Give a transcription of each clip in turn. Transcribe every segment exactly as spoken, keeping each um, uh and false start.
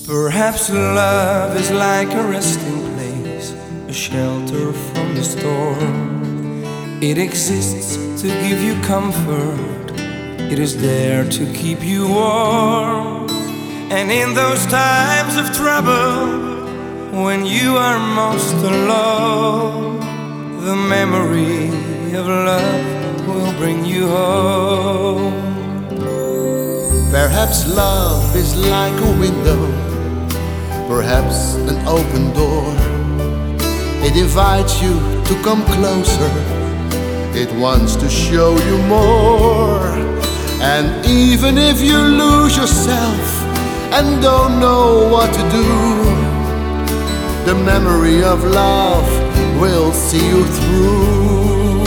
Perhaps love is like a resting place, a shelter from the storm. It exists to give you comfort, it is there to keep you warm. And in those times of trouble, when you are most alone, the memory of love will bring you home. Perhaps love is like a window, perhaps an open door. It invites you to come closer, it wants to show you more. And even if you lose yourself and don't know what to do, the memory of love will see you through.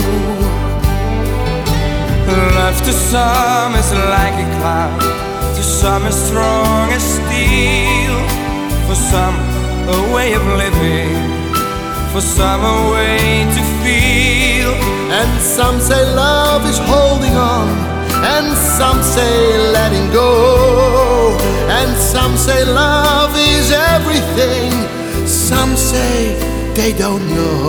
Love to some is like a cloud, to some as strong as steel. For some, a way of living, for some, a way to feel. And some say love is holding on, and some say letting go. And some say love is everything, some say they don't know.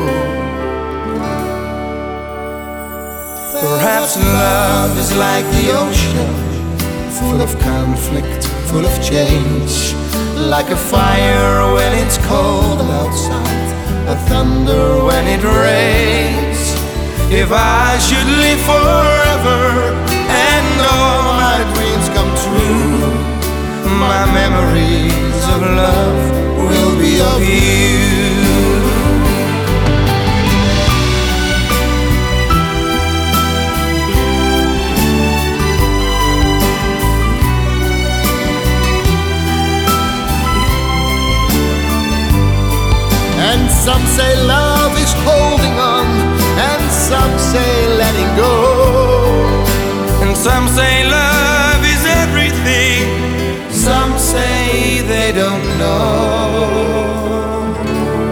Perhaps love is like the ocean, full of conflict, full of change. Like a fire when it's cold outside, a thunder when it rains. If I should live forever and all my dreams come true, my memories of love will be of you. And some say love is holding on, and some say letting go. And some say love is everything, some say they don't know.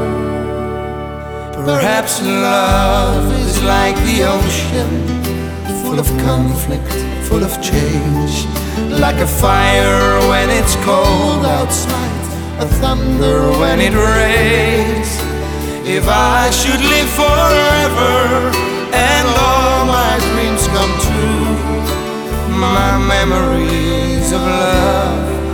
Perhaps love is like the ocean, full of conflict, full of change. Like a fire when it's cold outside, a thunder when it rains. If I should live forever and all my dreams come true, my memories of love